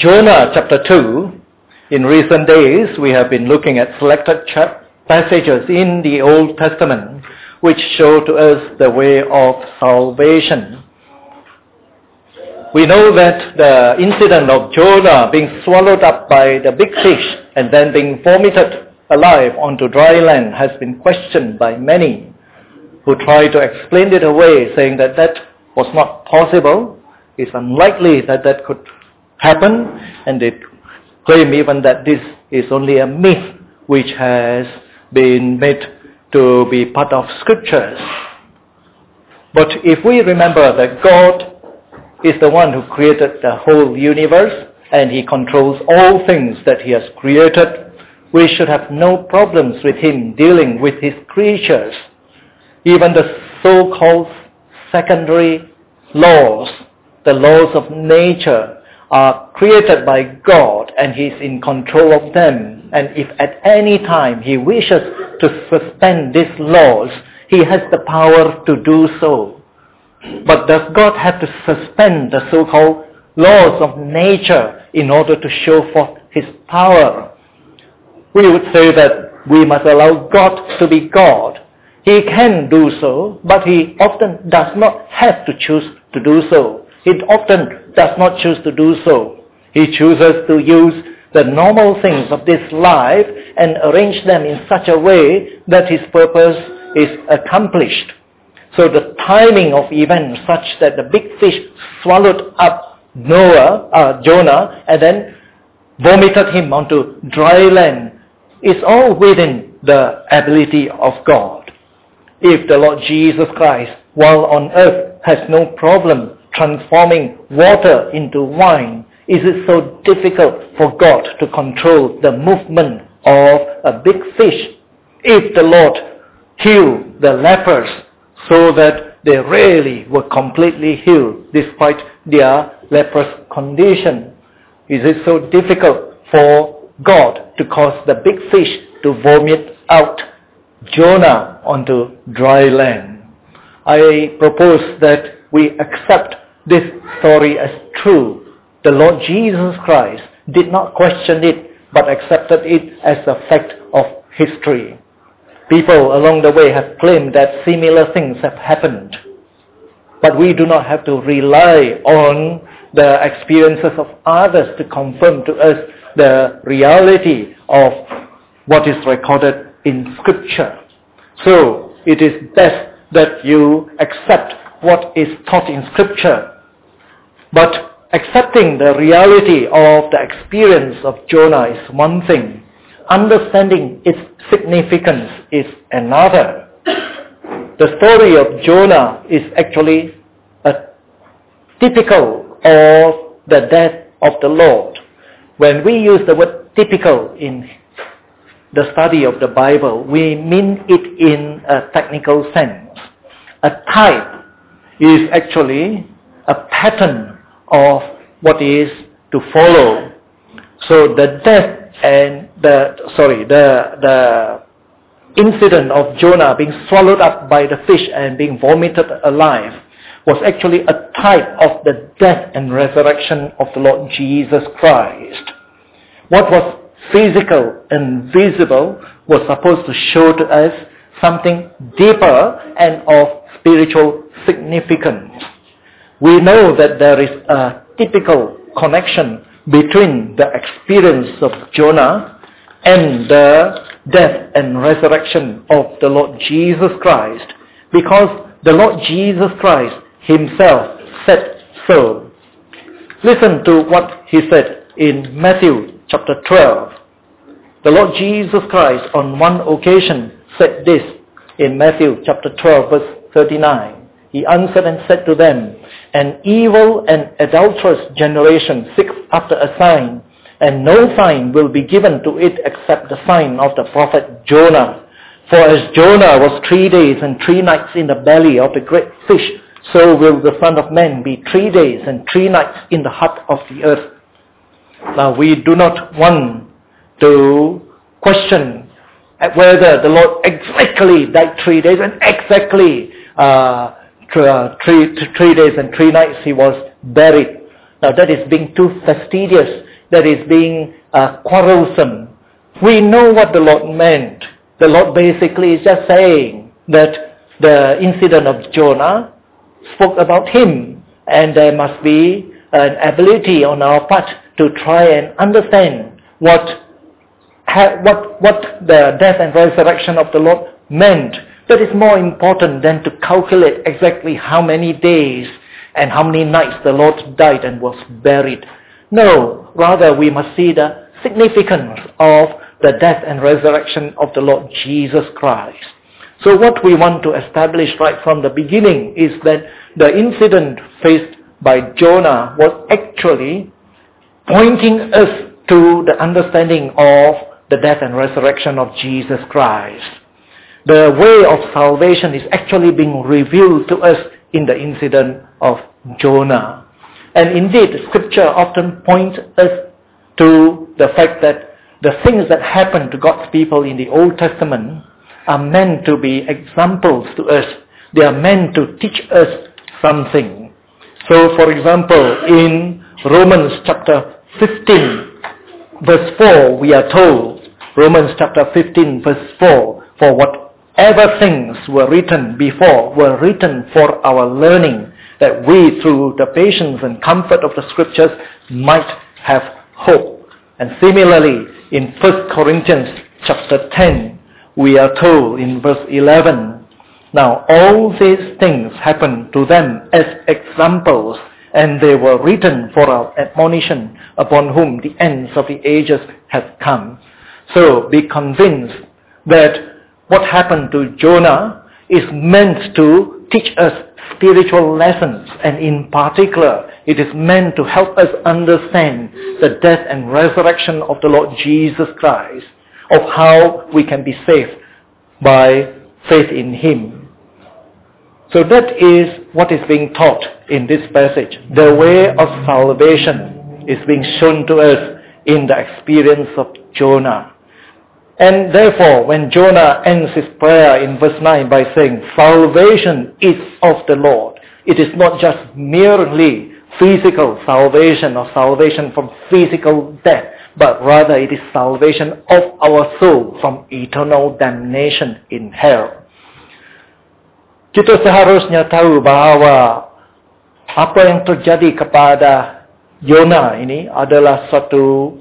Jonah chapter 2. In recent days, we have been looking at selected passages in the Old Testament which show to us the way of salvation. We know that the incident of Jonah being swallowed up by the big fish and then being vomited alive onto dry land has been questioned by many who try to explain it away, saying that that was not possible. It's unlikely that that could happen, and they claim even that this is only a myth which has been made to be part of scriptures. But if we remember that God is the one who created the whole universe and he controls all things that he has created, we should have no problems with him dealing with his creatures. Even the so-called secondary laws, the laws of nature, are created by God and He is in control of them. And if at any time He wishes to suspend these laws, He has the power to do so. But does God have to suspend the so-called laws of nature in order to show forth His power? We would say that we must allow God to be God. He can do so, but He often does not have to choose to do so. He often does not choose to do so. He chooses to use the normal things of this life and arrange them in such a way that His purpose is accomplished. So the timing of events such that the big fish swallowed up Jonah and then vomited him onto dry land is all within the ability of God. If the Lord Jesus Christ, while on earth, has no problem transforming water into wine, is it so difficult for God to control the movement of a big fish? If the Lord healed the lepers so that they really were completely healed despite their leprous condition, is it so difficult for God to cause the big fish to vomit out Jonah onto dry land? I propose that we accept this story as true. The Lord Jesus Christ did not question it, but accepted it as a fact of history. People along the way have claimed that similar things have happened. But we do not have to rely on the experiences of others to confirm to us the reality of what is recorded in Scripture. So it is best that you accept what is taught in Scripture. But accepting the reality of the experience of Jonah is one thing. Understanding its significance is another. The story of Jonah is actually a typical of the death of the Lord. When we use the word typical in the study of the Bible, we mean it in a technical sense. A type is actually a pattern of what is to follow. So the death and the incident of Jonah being swallowed up by the fish and being vomited alive was actually a type of the death and resurrection of the Lord Jesus Christ. What was physical and visible was supposed to show to us something deeper and of spiritual significance. We know that there is a typical connection between the experience of Jonah and the death and resurrection of the Lord Jesus Christ, because the Lord Jesus Christ Himself said so. Listen to what He said in Matthew chapter 12. The Lord Jesus Christ on one occasion said this in Matthew chapter 12 verse 39. He answered and said to them, "An evil and adulterous generation seeks after a sign, and no sign will be given to it except the sign of the prophet Jonah. For as Jonah was 3 days and 3 nights in the belly of the great fish, so will the Son of Man be 3 days and 3 nights in the heart of the earth." Now we do not want to question whether the Lord exactly died 3 days and exactly 3 days and 3 nights He was buried. Now that is being too fastidious, that is being quarrelsome. We know what the Lord meant. The Lord basically is just saying that the incident of Jonah spoke about him, and there must be an ability on our part to try and understand what the death and resurrection of the Lord meant. That is more important than to calculate exactly how many days and how many nights the Lord died and was buried. No, rather we must see the significance of the death and resurrection of the Lord Jesus Christ. So what we want to establish right from the beginning is that the incident faced by Jonah was actually pointing us to the understanding of the death and resurrection of Jesus Christ. The way of salvation is actually being revealed to us in the incident of Jonah. And indeed, Scripture often points us to the fact that the things that happened to God's people in the Old Testament are meant to be examples to us. They are meant to teach us something. So, for example, in Romans chapter 15, verse 4, we are told, Romans chapter 15, verse 4, for whatever things were written before were written for our learning, that we, through the patience and comfort of the Scriptures, might have hope. And similarly, in 1 Corinthians chapter 10, we are told in verse 11, now all these things happened to them as examples, and they were written for our admonition, upon whom the ends of the ages have come. So be convinced that what happened to Jonah is meant to teach us spiritual lessons, and in particular, it is meant to help us understand the death and resurrection of the Lord Jesus Christ, of how we can be saved by faith in Him. So that is what is being taught in this passage. The way of salvation is being shown to us in the experience of Jonah. And therefore, when Jonah ends his prayer in verse 9 by saying, salvation is of the Lord, it is not just merely physical salvation or salvation from physical death, but rather it is salvation of our soul from eternal damnation in hell. Kita seharusnya tahu bahwa apa yang terjadi kepada Jonah ini adalah suatu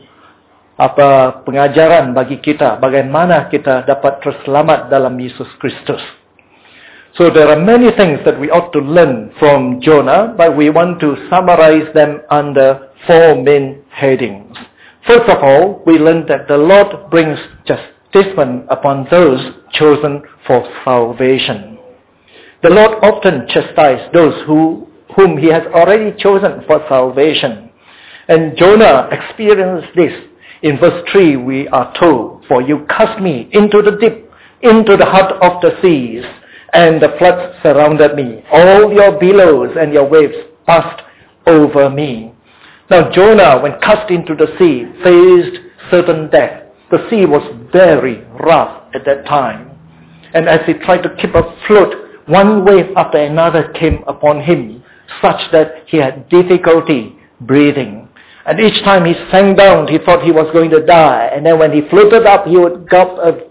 pengajaran bagi kita, bagaimana kita dapat terselamat dalam Yesus Kristus. So there are many things that we ought to learn from Jonah, but we want to summarize them under 4 main headings. First of all, we learn that the Lord brings chastisement upon those chosen for salvation. The Lord often chastises those whom He has already chosen for salvation. And Jonah experienced this. In verse 3, we are told, for you cast me into the deep, into the heart of the seas, and the floods surrounded me. All your billows and your waves passed over me. Now Jonah, when cast into the sea, faced certain death. The sea was very rough at that time. And as he tried to keep afloat, one wave after another came upon him, such that he had difficulty breathing. And each time he sank down, he thought he was going to die. And then when he floated up, he would get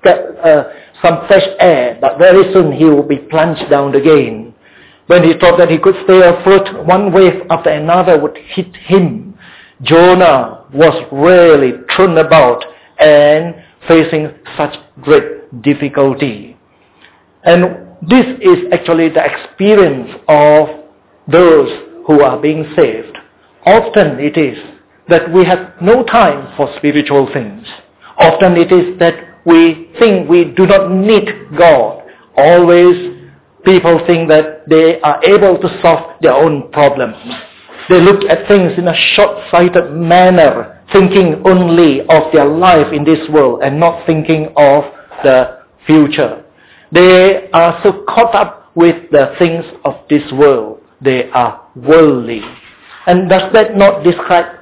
some fresh air. But very soon he would be plunged down again. When he thought that he could stay afloat, one wave after another would hit him. Jonah was really thrown about and facing such great difficulty. And this is actually the experience of those who are being saved. Often it is that we have no time for spiritual things. Often it is that we think we do not need God. Always people think that they are able to solve their own problems. They look at things in a short-sighted manner, thinking only of their life in this world and not thinking of the future. They are so caught up with the things of this world. They are worldly. And does that not describe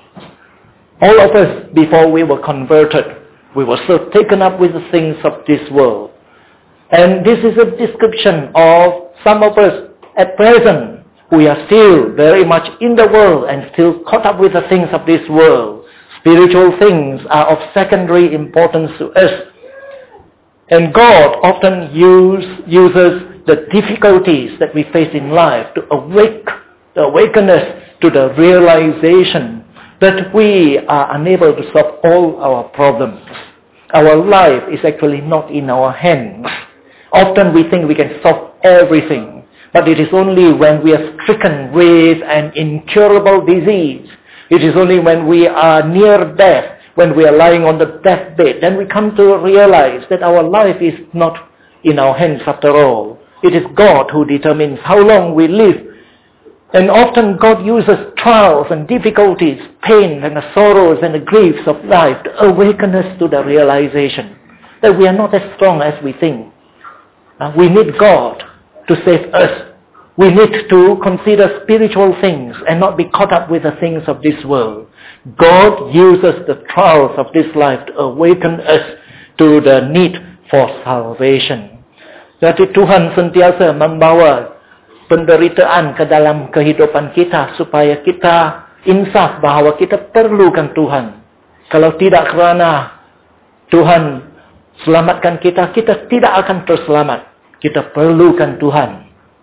all of us before we were converted? We were so taken up with the things of this world. And this is a description of some of us at present. We are still very much in the world and still caught up with the things of this world. Spiritual things are of secondary importance to us. And God often uses the difficulties that we face in life to awaken us to the realization that we are unable to solve all our problems. Our life is actually not in our hands. Often we think we can solve everything, but it is only when we are stricken with an incurable disease, it is only when we are near death, when we are lying on the deathbed, then we come to realize that our life is not in our hands after all. It is God who determines how long we live. And often God uses trials and difficulties, pain and the sorrows and the griefs of life to awaken us to the realization that we are not as strong as we think. We need God to save us. We need to consider spiritual things and not be caught up with the things of this world. God uses the trials of this life to awaken us to the need for salvation. Jadi Tuhan sentiasa membawa penderitaan ke dalam kehidupan kita supaya kita insaf bahwa kita perlukan Tuhan. Kalau tidak kerana Tuhan selamatkan kita, kita tidak akan terselamat. Kita perlukan Tuhan.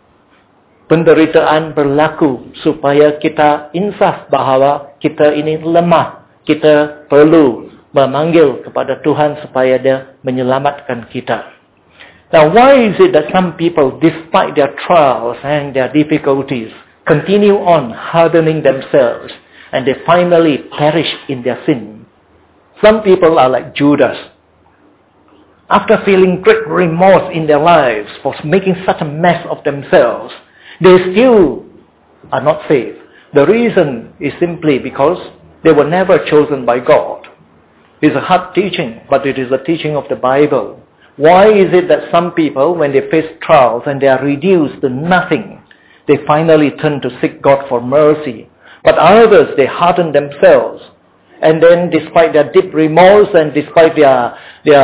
Penderitaan berlaku supaya kita insaf bahwa kita ini lemah. Kita perlu memanggil kepada Tuhan supaya Dia menyelamatkan kita. Now, why is it that some people, despite their trials and their difficulties, continue on hardening themselves and they finally perish in their sin? Some people are like Judas. After feeling great remorse in their lives for making such a mess of themselves, they still are not saved. The reason is simply because they were never chosen by God. It's a hard teaching, but it is a teaching of the Bible. Why is it that some people, when they face trials and they are reduced to nothing, they finally turn to seek God for mercy? But others, they harden themselves. And then despite their deep remorse and despite their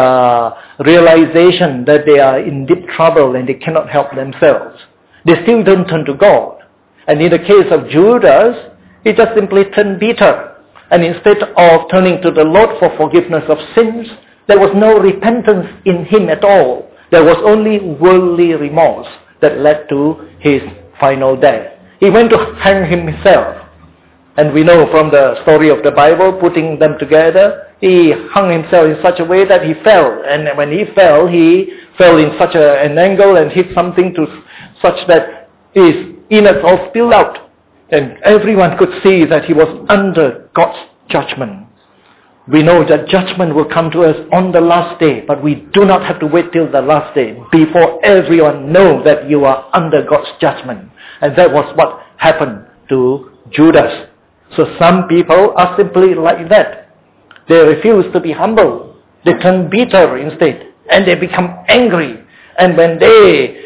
realization that they are in deep trouble and they cannot help themselves, they still don't turn to God. And in the case of Judas, he just simply turned bitter. And instead of turning to the Lord for forgiveness of sins, there was no repentance in him at all. There was only worldly remorse that led to his final death. He went to hang himself. And we know from the story of the Bible, putting them together, he hung himself in such a way that he fell. And when he fell in such an angle and hit something such that his innards all spilled out. And everyone could see that he was under God's judgment. We know that judgment will come to us on the last day, but we do not have to wait till the last day before everyone knows that you are under God's judgment. And that was what happened to Judas. So some people are simply like that. They refuse to be humble. They turn bitter instead, and they become angry. And when they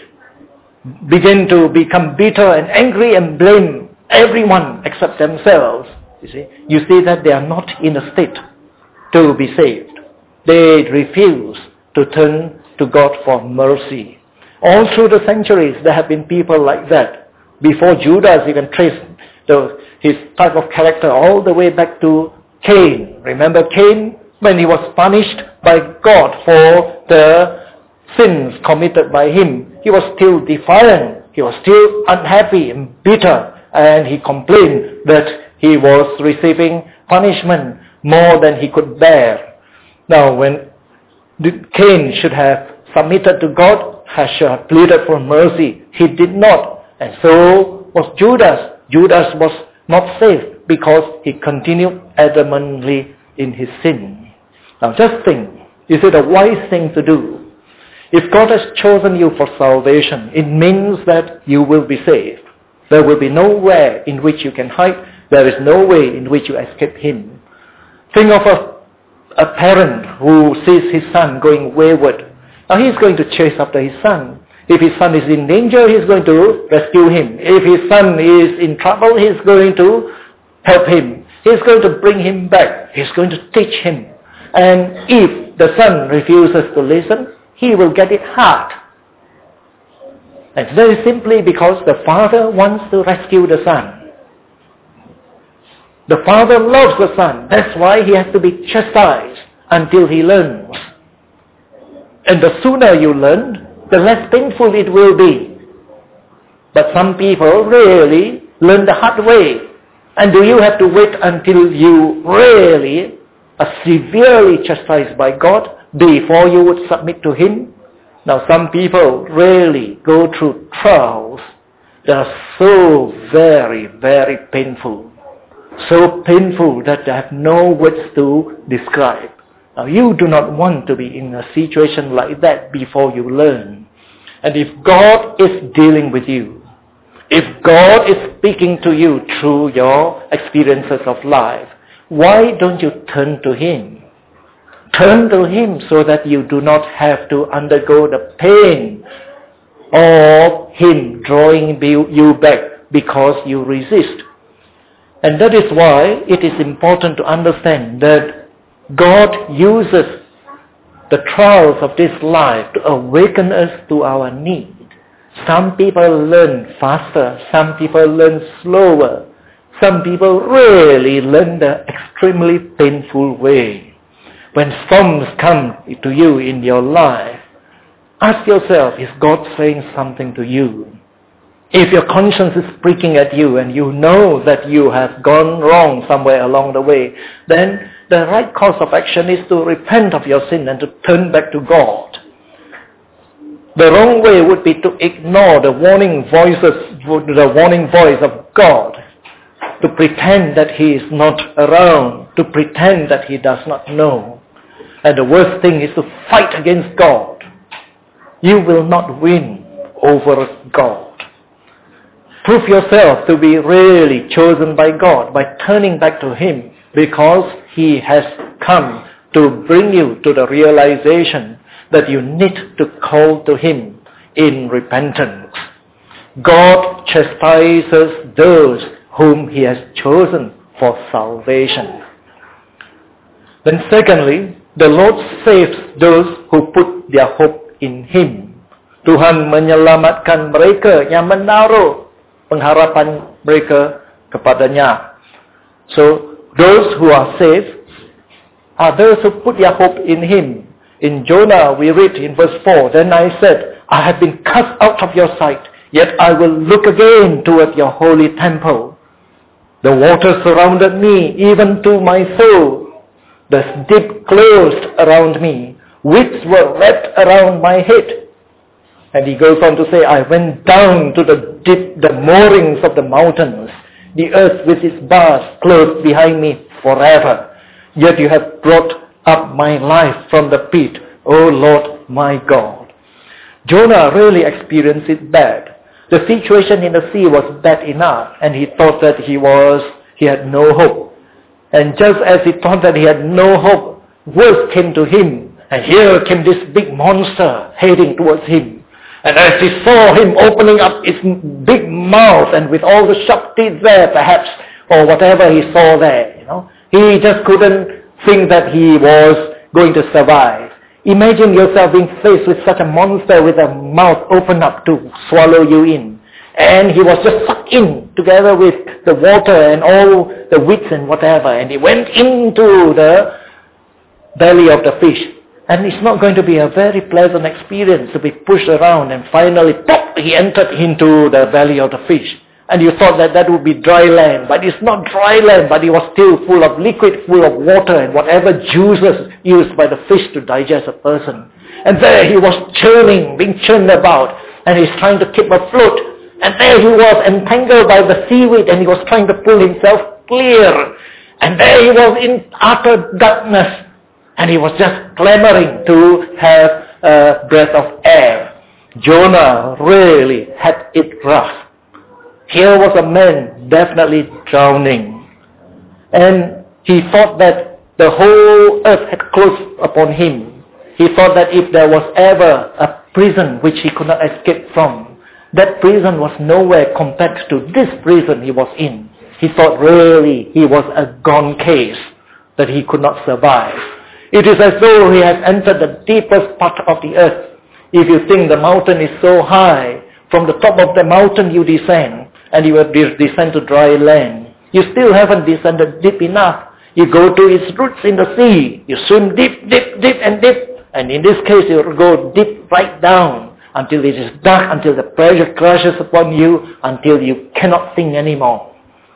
begin to become bitter and angry and blame everyone except themselves, you see that they are not in a state to be saved. They refuse to turn to God for mercy. All through the centuries, there have been people like that. Before Judas even traced his type of character all the way back to Cain. Remember Cain? When he was punished by God for the sins committed by him, he was still defiant. He was still unhappy and bitter. And he complained that he was receiving punishment more than he could bear. Now, when Cain should have submitted to God, should have pleaded for mercy, he did not. And so was Judas. Judas was not saved because he continued adamantly in his sin. Now just think, is it a wise thing to do? If God has chosen you for salvation, it means that you will be saved. There will be nowhere in which you can hide. There is no way in which you escape Him. Think of a parent who sees his son going wayward. Now he's going to chase after his son. If his son is in danger, he's going to rescue him. If his son is in trouble, he's going to help him. He's going to bring him back. He's going to teach him. And if the son refuses to listen, he will get it hard. It's very simply because the Father wants to rescue the Son. The Father loves the Son. That's why he has to be chastised until he learns. And the sooner you learn, the less painful it will be. But some people really learn the hard way. And do you have to wait until you really are severely chastised by God before you would submit to Him? Now some people really go through trials that are so very, very painful. So painful that they have no words to describe. Now you do not want to be in a situation like that before you learn. And if God is dealing with you, if God is speaking to you through your experiences of life, why don't you turn to Him? Turn to Him so that you do not have to undergo the pain of Him drawing you back because you resist. And that is why it is important to understand that God uses the trials of this life to awaken us to our need. Some people learn faster, some people learn slower, some people really learn the extremely painful way. When storms come to you in your life, ask yourself, is God saying something to you? If your conscience is pricking at you and you know that you have gone wrong somewhere along the way, then the right course of action is to repent of your sin and to turn back to God. The wrong way would be to ignore the warning voice of God, to pretend that He is not around, to pretend that He does not know. And the worst thing is to fight against God. You will not win over God. Prove yourself to be really chosen by God by turning back to Him, because He has come to bring you to the realization that you need to call to Him in repentance. God chastises those whom He has chosen for salvation. Then secondly, the Lord saves those who put their hope in Him. Tuhan menyelamatkan mereka yang menaruh pengharapan mereka kepadanya. So, those who are saved are those who put their hope in Him. In Jonah, we read in verse 4, "Then I said, I have been cast out of your sight, yet I will look again toward your holy temple. The waters surrounded me, even to my soul. The deep closed around me. Weeds were wrapped around my head." And he goes on to say, "I went down to the moorings of the mountains. The earth with its bars closed behind me forever. Yet you have brought up my life from the pit, O Lord my God." Jonah really experienced it bad. The situation in the sea was bad enough, and he thought that he had no hope. And just as he thought that he had no hope, worse came to him. And here came this big monster heading towards him. And as he saw him opening up his big mouth and with all the sharp teeth there perhaps, or whatever he saw there, he just couldn't think that he was going to survive. Imagine yourself being faced with such a monster with a mouth open up to swallow you in. And he was just sucked in together with the water and all the weeds and whatever. And he went into the belly of the fish. And it's not going to be a very pleasant experience to be pushed around and finally, pop, he entered into the belly of the fish. And you thought that would be dry land, but it's not dry land, but it was still full of liquid, full of water and whatever juices used by the fish to digest a person. And there he was churning, being churned about, and he's trying to keep afloat. And there he was entangled by the seaweed, and he was trying to pull himself clear. And there he was in utter darkness, and he was just clamoring to have a breath of air. Jonah really had it rough. Here was a man definitely drowning. And he thought that the whole earth had closed upon him. He thought that if there was ever a prison which he could not escape from, that prison was nowhere compared to this prison he was in. He thought really he was a gone case, that he could not survive. It is as though he has entered the deepest part of the earth. If you think the mountain is so high, From the top of the mountain you descend, and you will descend to dry land. You still haven't descended deep enough. You go to its roots in the sea. You swim deep, deep, deep, and deep. And in this case, you will go deep right down until it is dark, until the pressure crashes upon you, until you cannot think anymore.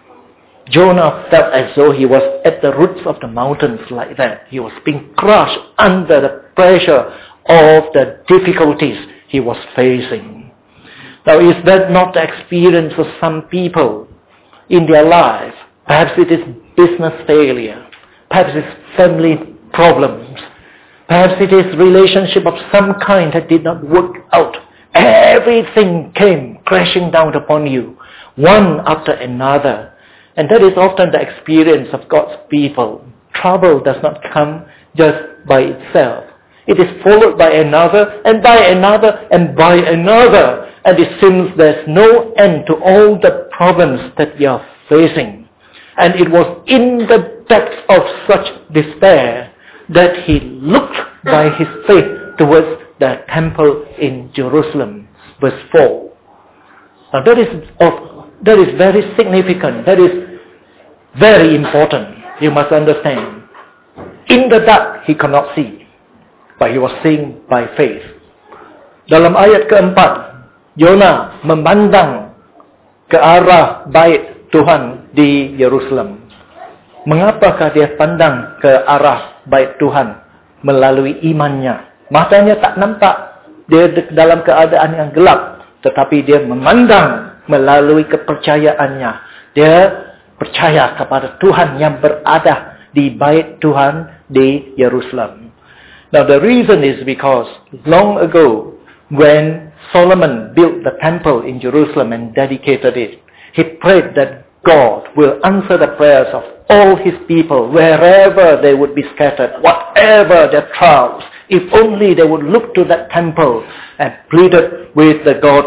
Jonah felt as though he was at the roots of the mountains like that. He was being crushed under the pressure of the difficulties he was facing. Now, is that not the experience of some people in their life? Perhaps it is business failure. Perhaps it's family problems. Perhaps it is relationship of some kind that did not work out. Everything came crashing down upon you, one after another. And that is often the experience of God's people. Trouble does not come just by itself. It is followed by another, and by another, and by another. And it seems there's no end to all the problems that we are facing. And it was in the depths of such despair that he looked by his faith towards the temple in Jerusalem. Verse 4. Now that is very significant. That is very important. You must understand. In the dark, he could not see. But he was seeing by faith. Dalam ayat keempat, Yona memandang ke arah bait Tuhan di Yerusalem. Mengapakah dia pandang ke arah bait Tuhan? Melalui imannya. Matanya tak nampak. Dia dalam keadaan yang gelap. Tetapi dia memandang melalui kepercayaannya. Dia percaya kepada Tuhan yang berada di bait Tuhan di Yerusalem. Now the reason is because long ago when Solomon built the temple in Jerusalem and dedicated it, he prayed that God will answer the prayers of all his people wherever they would be scattered, whatever their trials. If only they would look to that temple and pleaded with the God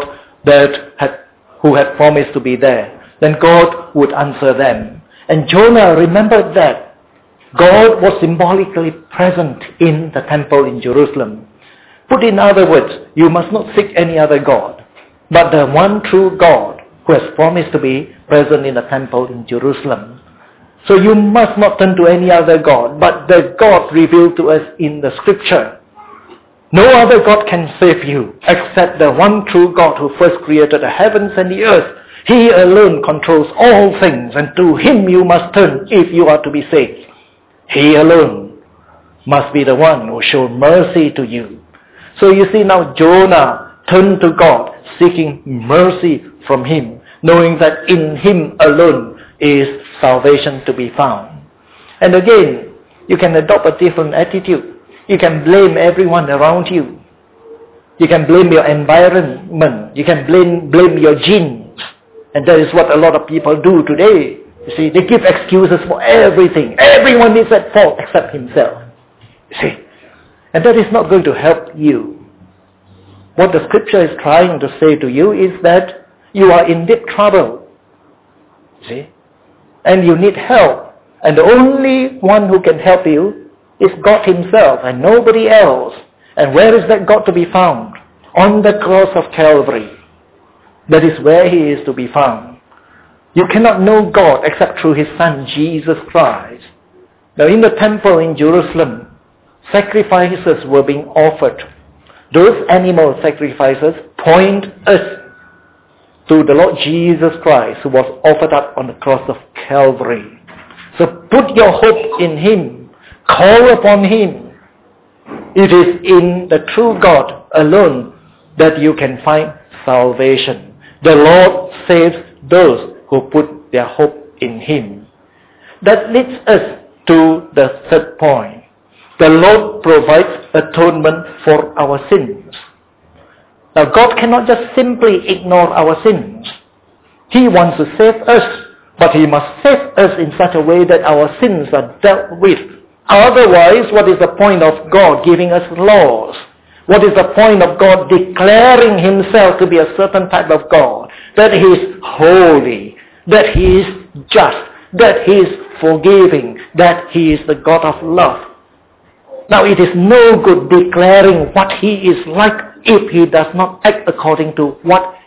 who had promised to be there, then God would answer them. And Jonah remembered that God was symbolically present in the temple in Jerusalem. Put in other words, you must not seek any other God, but the one true God who has promised to be present in the temple in Jerusalem. So you must not turn to any other God, but the God revealed to us in the scripture. No other God can save you except the one true God who first created the heavens and the earth. He alone controls all things, and to him you must turn if you are to be saved. He alone must be the one who shows mercy to you. So you see now Jonah turned to God, seeking mercy from him, knowing that in him alone is salvation to be found. And again, you can adopt a different attitude. You can blame everyone around you. You can blame your environment. You can blame your genes. And that is what a lot of people do today. You see, they give excuses for everything. Everyone is at fault except himself. You see, and that is not going to help you. What the scripture is trying to say to you is that you are in deep trouble. You see, and you need help. And the only one who can help you is God himself and nobody else. And where is that God to be found? On the cross of Calvary. That is where he is to be found. You cannot know God except through his Son, Jesus Christ. Now in the temple in Jerusalem, sacrifices were being offered. Those animal sacrifices point us to the Lord Jesus Christ who was offered up on the cross of Calvary. So put your hope in him. Call upon him. It is in the true God alone that you can find salvation. The Lord saves those who put their hope in him. That leads us to the third point. The Lord provides atonement for our sins. Now God cannot just simply ignore our sins. He wants to save us, but he must save us in such a way that our sins are dealt with. Otherwise, what is the point of God giving us laws? What is the point of God declaring himself to be a certain type of God? That he is holy, that he is just, that he is forgiving, that he is the God of love. Now it is no good declaring what he is like if he does not act according to what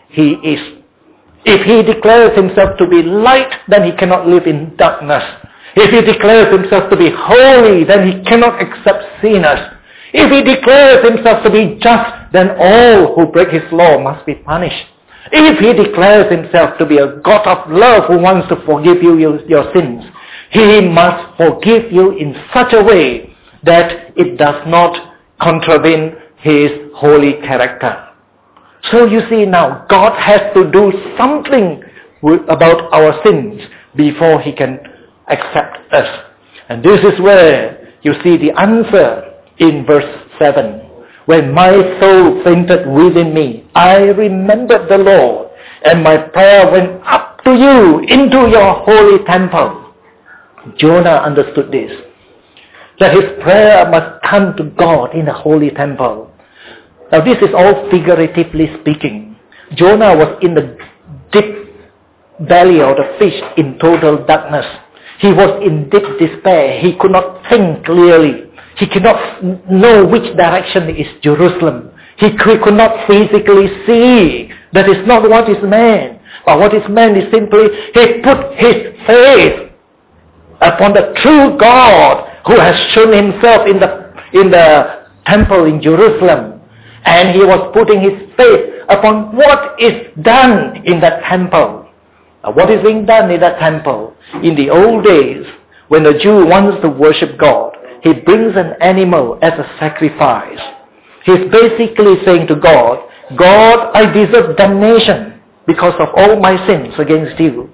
he is. If he declares himself to be light, then he cannot live in darkness. If he declares himself to be holy, then he cannot accept sinners. If he declares himself to be just, then all who break his law must be punished. If he declares himself to be a God of love who wants to forgive you your sins, he must forgive you in such a way that it does not contravene his holy character. So you see now, God has to do something about our sins before he can accept us. And this is where you see the answer in verse 7. When my soul fainted within me, I remembered the Lord, and my prayer went up to you into your holy temple. Jonah understood this, that his prayer must come to God in the holy temple. Now this is all figuratively speaking. Jonah was in the deep belly of the fish in total darkness. He was in deep despair. He could not think clearly. He could not know which direction is Jerusalem. He could not physically see. That is not what is meant. But what is meant is simply he put his faith upon the true God who has shown himself in the temple in Jerusalem. And he was putting his faith upon what is done in that temple. Now, what is being done in that temple? In the old days, when the Jew wants to worship God, he brings an animal as a sacrifice. He's basically saying to God, God, I deserve damnation because of all my sins against you.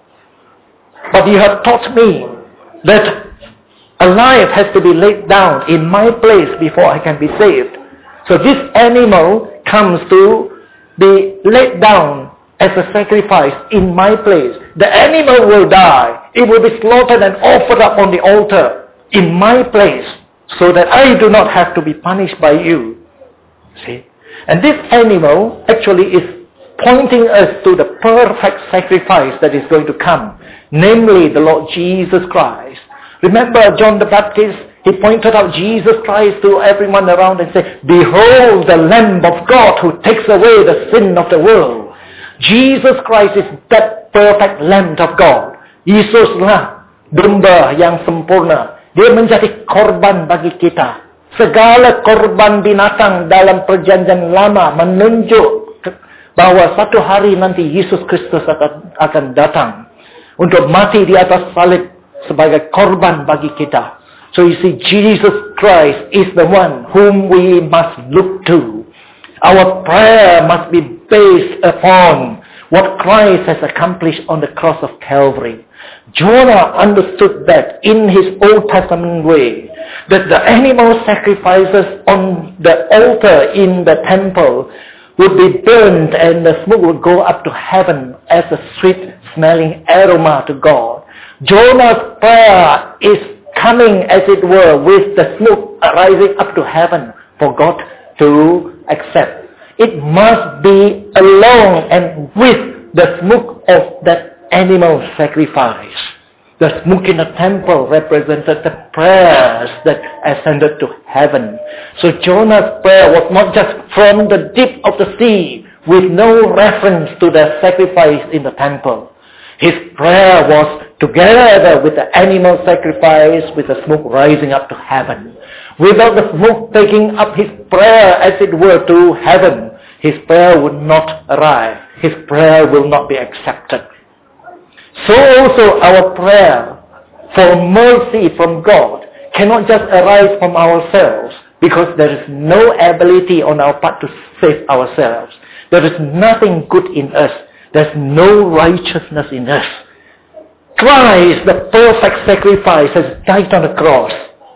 But you have taught me that a life has to be laid down in my place before I can be saved. So this animal comes to be laid down as a sacrifice in my place. The animal will die. It will be slaughtered and offered up on the altar in my place, so that I do not have to be punished by you. See? And this animal actually is pointing us to the perfect sacrifice that is going to come, namely the Lord Jesus Christ. Remember John the Baptist, he pointed out Jesus Christ to everyone around and said, behold the Lamb of God who takes away the sin of the world. Jesus Christ is that perfect Lamb of God. Yesuslah domba yang sempurna. Dia menjadi korban bagi kita. Segala korban binatang dalam perjanjian lama menunjuk bahwa satu hari nanti Yesus Kristus akan datang untuk mati di atas salib sebagai korban bagi kita. So you see, Jesus Christ is the one whom we must look to. Our prayer must be based upon what Christ has accomplished on the cross of Calvary. Jonah understood that in his Old Testament way, that the animal sacrifices on the altar in the temple would be burnt and the smoke would go up to heaven as a sweet-smelling aroma to God. Jonah's prayer is coming, as it were, with the smoke rising up to heaven for God to accept. It must be along and with the smoke of that animal sacrifice. The smoke in the temple represented the prayers that ascended to heaven. So Jonah's prayer was not just from the deep of the sea with no reference to the sacrifice in the temple. His prayer was together with the animal sacrifice, with the smoke rising up to heaven. Without the smoke taking up his prayer, as it were, to heaven, his prayer would not arrive. His prayer will not be accepted. So also our prayer for mercy from God cannot just arise from ourselves, because there is no ability on our part to save ourselves. There is nothing good in us. There's no righteousness in us. Christ, the perfect sacrifice, has died on the cross.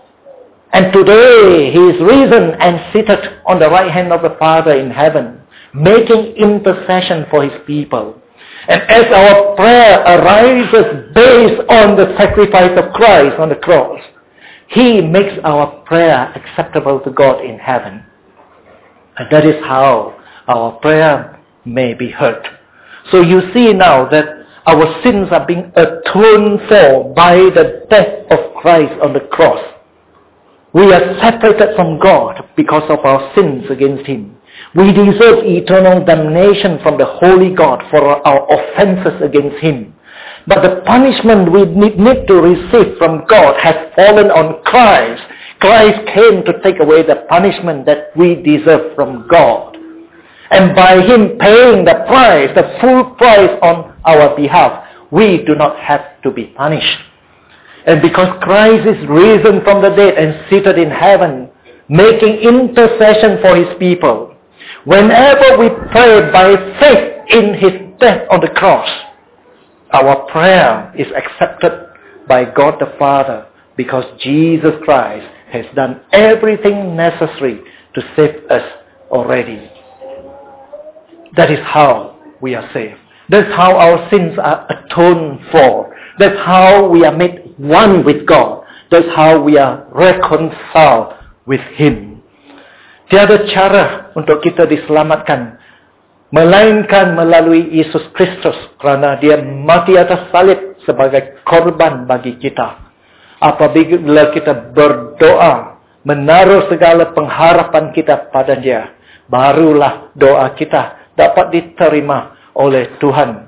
And today he is risen and seated on the right hand of the Father in heaven, making intercession for his people. And as our prayer arises based on the sacrifice of Christ on the cross, he makes our prayer acceptable to God in heaven. And that is how our prayer may be heard. So you see now that our sins are being atoned for by the death of Christ on the cross. We are separated from God because of our sins against him. We deserve eternal damnation from the holy God for our offenses against Him. But the punishment we need to receive from God has fallen on Christ. Christ came to take away the punishment that we deserve from God. And by Him paying the price, the full price on our behalf, we do not have to be punished. And because Christ is risen from the dead and seated in heaven, making intercession for His people, whenever we pray by faith in His death on the cross, our prayer is accepted by God the Father because Jesus Christ has done everything necessary to save us already. That is how we are saved. That's how our sins are atoned for. That's how we are made one with God. That's how we are reconciled with Him. Tiada cara untuk kita diselamatkan melainkan melalui Yesus Kristus kerana Dia mati atas salib sebagai korban bagi kita. Apabila kita berdoa, menaruh segala pengharapan kita pada Dia, barulah doa kita dapat diterima oleh Tuhan.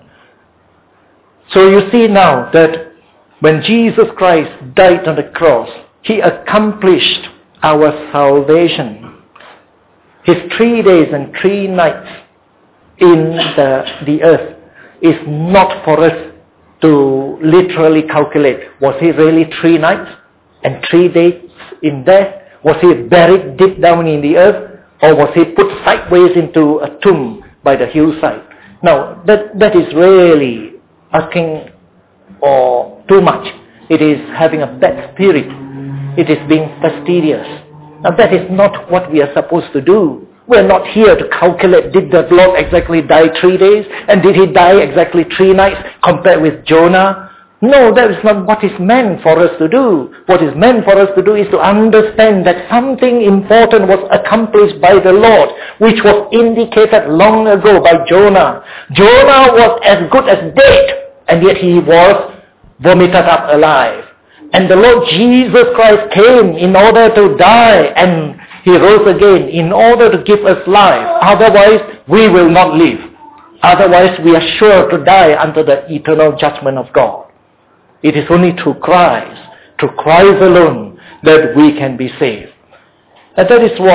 So you see now that when Jesus Christ died on the cross, He accomplished our salvation. His 3 days and 3 nights in the earth is not for us to literally calculate. Was He really 3 nights and 3 days in death? Was He buried deep down in the earth? Or was He put sideways into a tomb by the hillside? Now, that is really asking for too much. It is having a bad spirit. It is being fastidious. Now, that is not what we are supposed to do. We are not here to calculate, did the Lord exactly die 3 days? And did He die exactly 3 nights compared with Jonah? No, that is not what is meant for us to do. What is meant for us to do is to understand that something important was accomplished by the Lord, which was indicated long ago by Jonah. Jonah was as good as dead, and yet he was vomited up alive. And the Lord Jesus Christ came in order to die, and He rose again in order to give us life. Otherwise, we will not live. Otherwise, we are sure to die under the eternal judgment of God. It is only through Christ alone, that we can be saved. And that is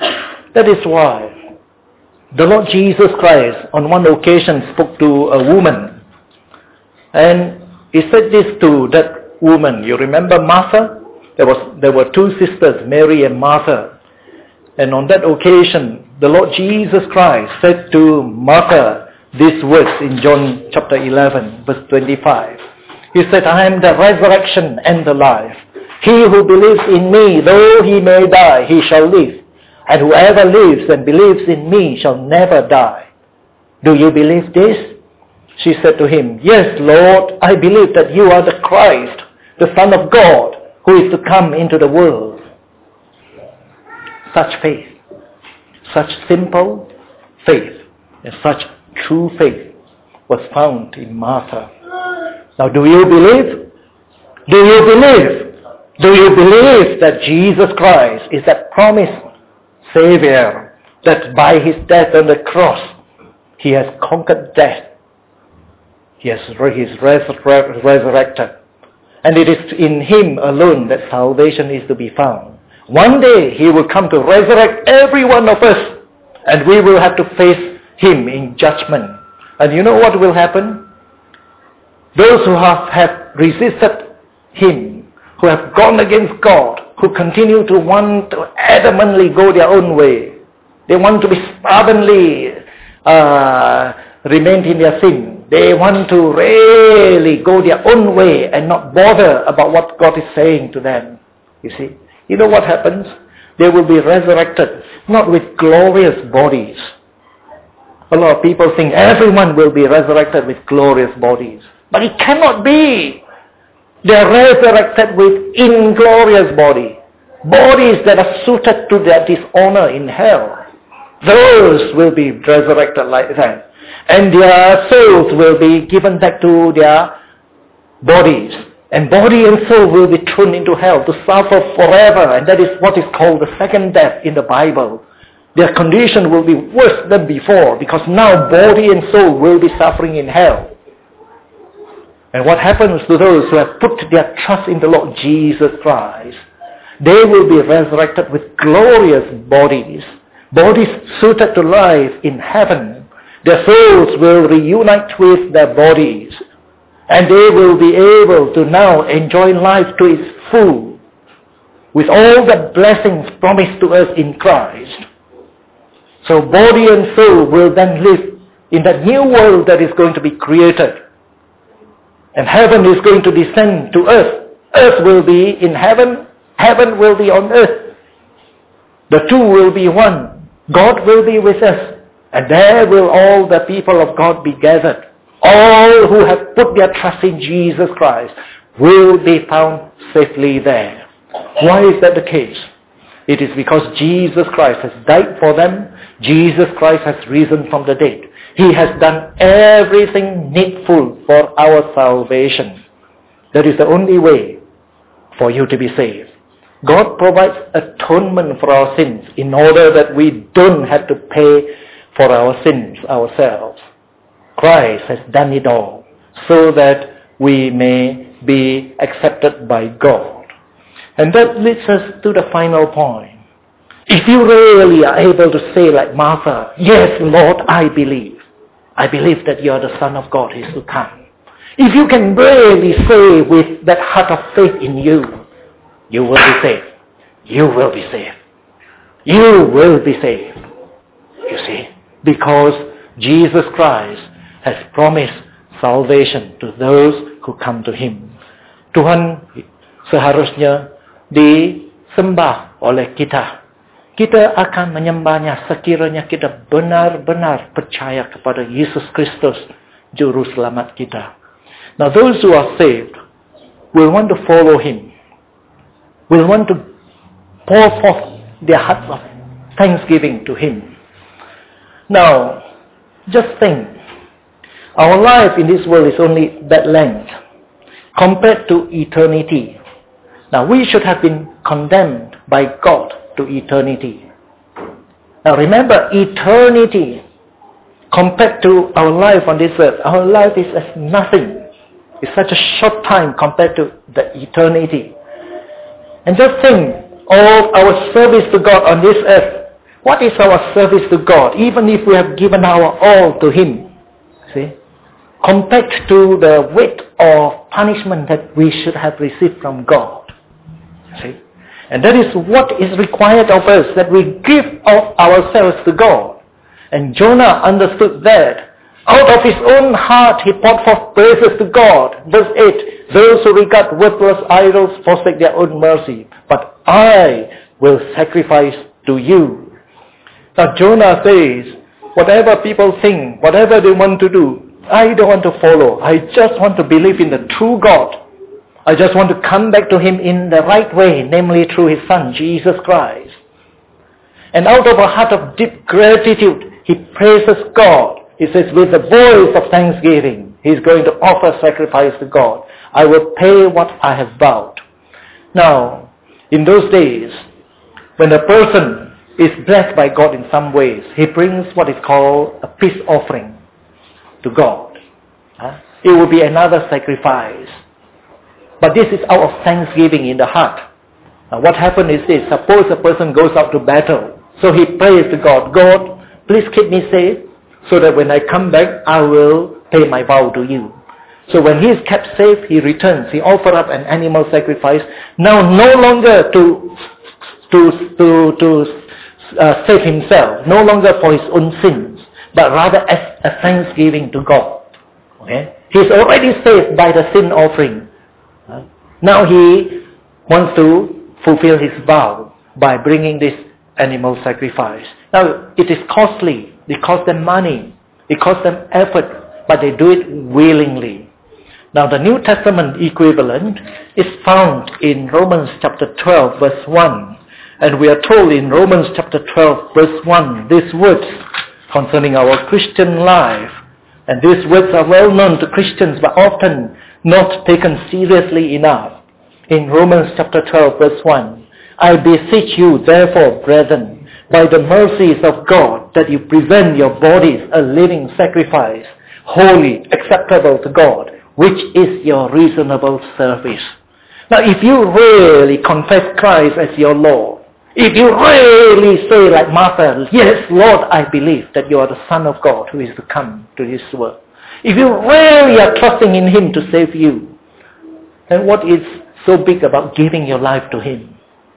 why the Lord Jesus Christ on one occasion spoke to a woman. And He said this to that woman. You remember Martha? There were 2 sisters, Mary and Martha. And on that occasion, the Lord Jesus Christ said to Martha these words in John chapter 11, verse 25. He said, I am the resurrection and the life. He who believes in me, though he may die, he shall live. And whoever lives and believes in me shall never die. Do you believe this? She said to him, Yes, Lord, I believe that you are the Christ, the Son of God, who is to come into the world. Such faith, such simple faith, and such true faith was found in Martha. Now, do you believe? Do you believe? Do you believe that Jesus Christ is that promised Savior, that by His death on the cross, He has conquered death? He's resurrected. And it is in Him alone that salvation is to be found. One day, He will come to resurrect every one of us, and we will have to face Him in judgment. And you know what will happen? Those who have resisted Him, who have gone against God, who continue to want to adamantly go their own way. They want to be stubbornly remain in their sin. They want to really go their own way and not bother about what God is saying to them. You see? You know what happens? They will be resurrected, not with glorious bodies. A lot of people think everyone will be resurrected with glorious bodies. But it cannot be. They are resurrected with inglorious bodies. Bodies that are suited to their dishonor in hell. Those will be resurrected like that. And their souls will be given back to their bodies. And body and soul will be thrown into hell to suffer forever. And that is what is called the second death in the Bible. Their condition will be worse than before because now body and soul will be suffering in hell. And what happens to those who have put their trust in the Lord Jesus Christ? They will be resurrected with glorious bodies, bodies suited to life in heaven. Their souls will reunite with their bodies, and they will be able to now enjoy life to its full, with all the blessings promised to us in Christ. So body and soul will then live in that new world that is going to be created. And heaven is going to descend to earth. Earth will be in heaven. Heaven will be on earth. The two will be one. God will be with us. And there will all the people of God be gathered. All who have put their trust in Jesus Christ will be found safely there. Why is that the case? It is because Jesus Christ has died for them. Jesus Christ has risen from the dead. He has done everything needful for our salvation. That is the only way for you to be saved. God provides atonement for our sins in order that we don't have to pay for our sins ourselves. Christ has done it all so that we may be accepted by God. And that leads us to the final point. If you really are able to say like Martha, yes, Lord, I believe. I believe that you are the Son of God, He is to come. If you can really say with that heart of faith in you, you will be saved. You will be saved. You will be saved. You see, because Jesus Christ has promised salvation to those who come to Him. Tuhan seharusnya disembah oleh kita. Kita akan menyembahnya sekiranya kita benar-benar percaya kepada Yesus Kristus, Juru Selamat kita. Now those who are saved will want to follow Him, will want to pour forth their hearts of thanksgiving to Him. Now, just think, our life in this world is only that length compared to eternity. Now we should have been condemned by God to eternity. Now remember, eternity compared to our life on this earth, our life is as nothing. It's such a short time compared to the eternity. And just think of our service to God on this earth. What is our service to God, even if we have given our all to Him? See? Compared to the weight of punishment that we should have received from God. See? And that is what is required of us, that we give of ourselves to God. And Jonah understood that. Out of his own heart he poured forth praises to God. Verse 8, those who regard worthless idols forsake their own mercy, but I will sacrifice to you. Now Jonah says, whatever people think, whatever they want to do, I don't want to follow. I just want to believe in the true God. I just want to come back to Him in the right way, namely through His Son, Jesus Christ. And out of a heart of deep gratitude, he praises God. He says, with the voice of thanksgiving, he's going to offer sacrifice to God. I will pay what I have vowed. Now, in those days, when a person is blessed by God in some ways, he brings what is called a peace offering to God. It will be another sacrifice. But this is out of thanksgiving in the heart. Now what happened is this. Suppose a person goes out to battle. So he prays to God, God, please keep me safe so that when I come back, I will pay my vow to you. So when he is kept safe, he returns. He offers up an animal sacrifice. Now no longer to save himself. No longer for his own sins. But rather as a thanksgiving to God. Okay? He is already saved by the sin offering. Now he wants to fulfill his vow by bringing this animal sacrifice. Now it is costly. It costs them money. It costs them effort. But they do it willingly. Now the New Testament equivalent is found in Romans chapter 12 verse 1. And we are told in Romans chapter 12 verse 1 these words concerning our Christian life. And these words are well known to Christians but often not taken seriously enough. In Romans chapter 12 verse 1, I beseech you therefore, brethren, by the mercies of God that you present your bodies a living sacrifice, holy, acceptable to God, which is your reasonable service. Now, if you really confess Christ as your Lord, if you really say like Martha, yes, Lord, I believe that you are the Son of God who is to come to this world. If you really are trusting in Him to save you, then what is so big about giving your life to Him?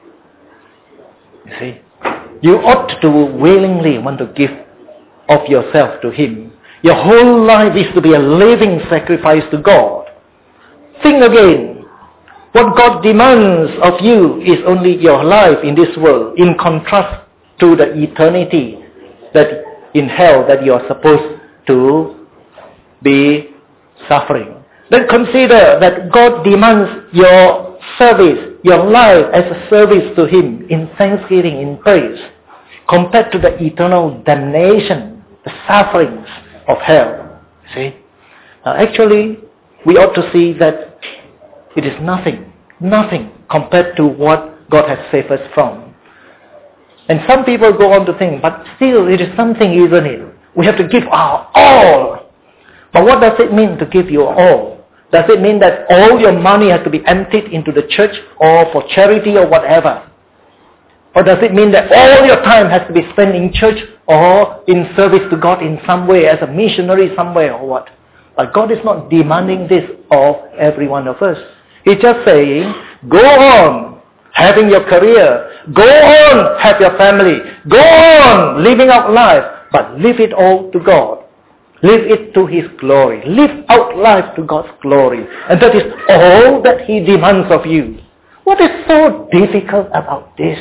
You see, you ought to willingly want to give of yourself to Him. Your whole life is to be a living sacrifice to God. Think again. What God demands of you is only your life in this world, in contrast to the eternity that in hell that you are supposed to be suffering. Then consider that God demands your service, your life as a service to Him in thanksgiving, in praise, compared to the eternal damnation, the sufferings of hell. See? Now actually, we ought to see that it is nothing compared to what God has saved us from. And some people go on to think, but still it is something, isn't it? We have to give our all. But what does it mean to give your all? Does it mean that all your money has to be emptied into the church or for charity or whatever? Or does it mean that all your time has to be spent in church or in service to God in some way as a missionary somewhere or what? But God is not demanding this of every one of us. He's just saying, go on having your career. Go on have your family. Go on living out life. But live it all to God. Live it to His glory. Live out life to God's glory. And that is all that He demands of you. What is so difficult about this?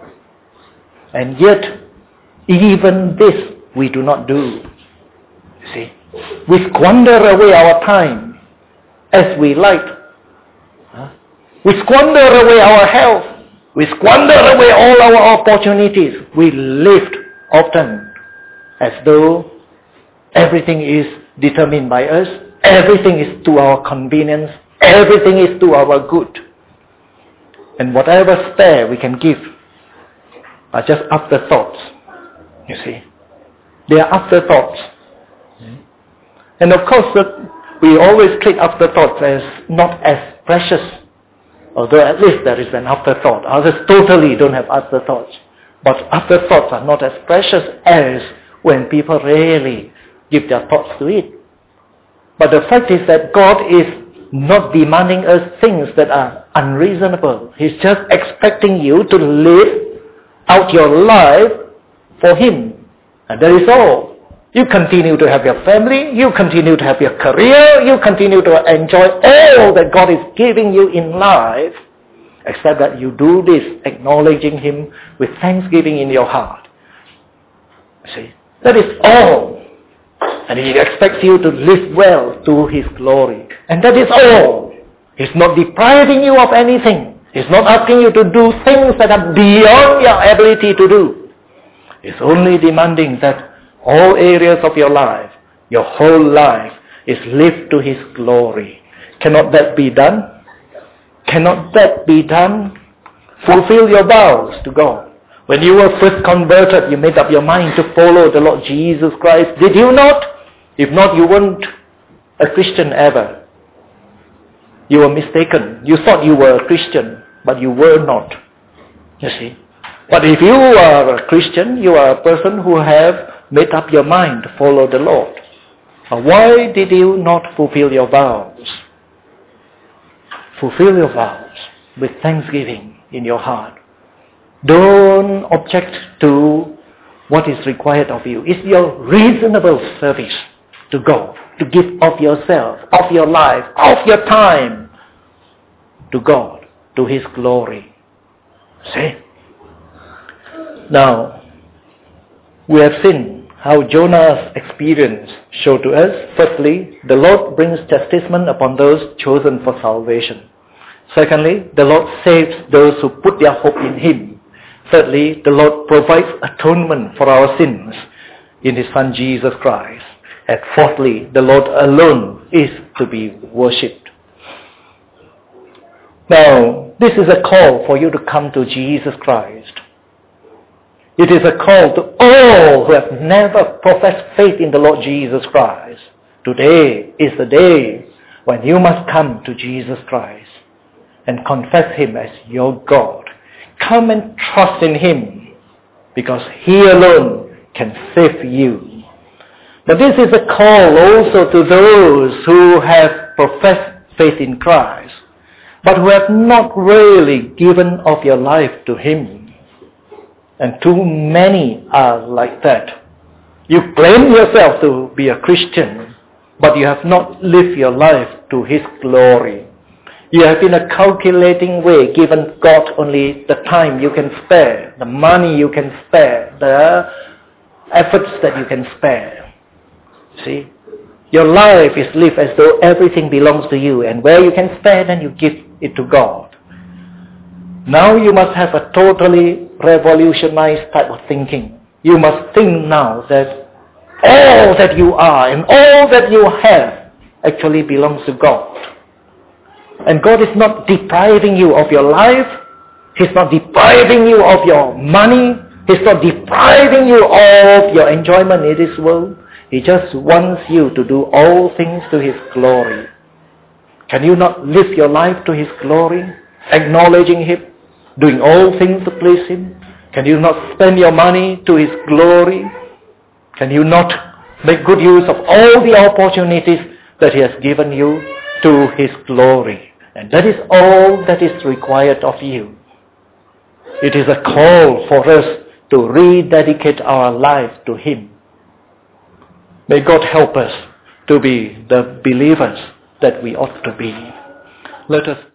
And yet, even this we do not do. You see, we squander away our time as we like. We squander away our health. We squander away all our opportunities. We lived often as though everything is determined by us. Everything is to our convenience. Everything is to our good. And whatever spare we can give are just afterthoughts. You see, they are afterthoughts. And of course, we always treat afterthoughts as not as precious. Although at least there is an afterthought. Others totally don't have afterthoughts. But afterthoughts are not as precious as when people really give their thoughts to it. But the fact is that God is not demanding us things that are unreasonable. He's just expecting you to live out your life for Him. And that is all. You continue to have your family, you continue to have your career, you continue to enjoy all that God is giving you in life, except that you do this acknowledging Him with thanksgiving in your heart. See, that is all. And He expects you to live well to His glory. And that is all. He's not depriving you of anything. He's not asking you to do things that are beyond your ability to do. He's only demanding that all areas of your life, your whole life, is lived to His glory. Cannot that be done? Cannot that be done? Fulfill your vows to God. When you were first converted, you made up your mind to follow the Lord Jesus Christ. Did you not? If not, you weren't a Christian ever. You were mistaken. You thought you were a Christian, but you were not. You see? But if you are a Christian, you are a person who have made up your mind to follow the Lord. Why did you not fulfill your vows? Fulfill your vows with thanksgiving in your heart. Don't object to what is required of you. It's your reasonable service to God, to give of yourself, of your life, of your time to God, to His glory. See? Now, we have seen how Jonah's experience showed to us. Firstly, the Lord brings chastisement upon those chosen for salvation. Secondly, the Lord saves those who put their hope in Him. Thirdly, the Lord provides atonement for our sins in His Son Jesus Christ. And fourthly, the Lord alone is to be worshipped. Now, this is a call for you to come to Jesus Christ. It is a call to all who have never professed faith in the Lord Jesus Christ. Today is the day when you must come to Jesus Christ and confess Him as your God. Come and trust in Him, because He alone can save you. But this is a call also to those who have professed faith in Christ, but who have not really given of your life to Him. And too many are like that. You claim yourself to be a Christian, but you have not lived your life to His glory. You have in a calculating way given God only the time you can spare, the money you can spare, the efforts that you can spare. See? Your life is lived as though everything belongs to you, and where you can spare, then you give it to God. Now you must have a totally revolutionized type of thinking. You must think now that all that you are and all that you have actually belongs to God. And God is not depriving you of your life. He's not depriving you of your money. He's not depriving you of your enjoyment in this world. He just wants you to do all things to His glory. Can you not live your life to His glory, acknowledging Him, doing all things to please Him? Can you not spend your money to His glory? Can you not make good use of all the opportunities that He has given you to His glory? And that is all that is required of you. It is a call for us to rededicate our life to Him. May God help us to be the believers that we ought to be. Let us